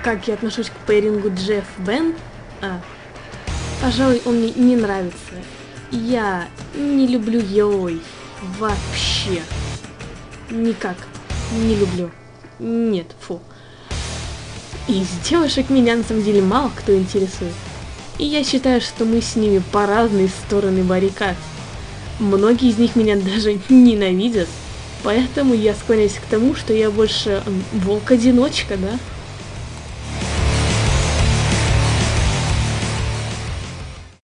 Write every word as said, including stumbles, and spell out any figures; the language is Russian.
как я отношусь к пейрингу Джефф Бен? А, пожалуй, он мне не нравится. Я не люблю Йой. Вообще. Никак. Не люблю. Нет, фу. Из девушек меня на самом деле мало кто интересует. И я считаю, что мы с ними по разные стороны баррикад. Многие из них меня даже ненавидят. Поэтому я склоняюсь к тому, что я больше волк-одиночка, да?